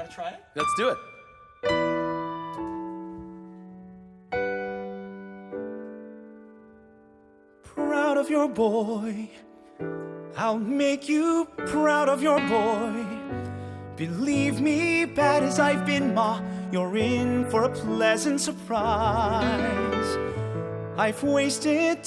to try it? Let's do it. Proud of your boy. I'll make you proud of your boy. Believe me, bad as I've been, Ma, you're in for a pleasant surprise. I've wasted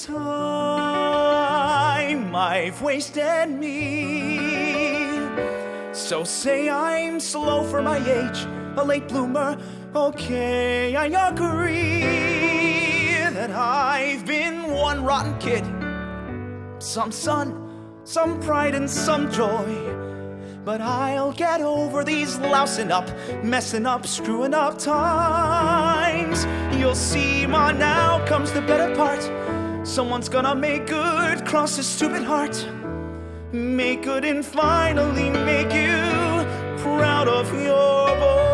time, I've wasted me. So say I'm slow for my age, a late bloomer. Okay, I agree that I've been one rotten kid. Some sun, some pride and some joy. But I'll get over these lousing up, messing up, screwing up times. You'll see, Ma, now comes the better part. Someone's gonna make good, cross his stupid heart. Make good and finally make you proud of your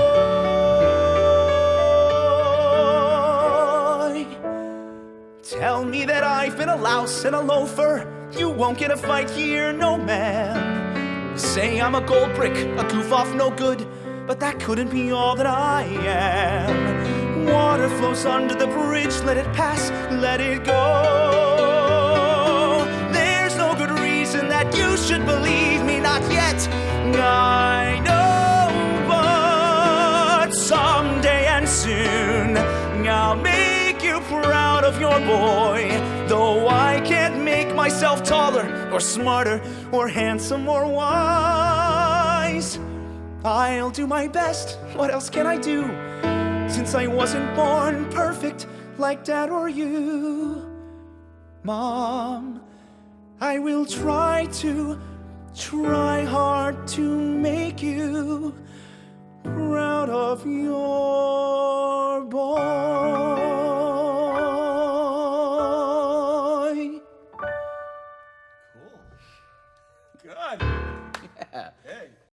boy. Tell me that I've been a louse and a loafer. You won't get a fight here, no man. Say I'm a gold brick, a goof off, no good, but that couldn't be all that I am. Water flows under the bridge, let it pass, let it go. There's no good reason that you should believe me, not yet. I know, but someday and soon I'll make you proud of your boy. Though I can't make myself taller or smarter or handsome or wise, I'll do my best. What else can I do? Since I wasn't born perfect like Dad or you. Mom, I will try hard to make you proud of your boy. Cool. Good. Yeah. Hey.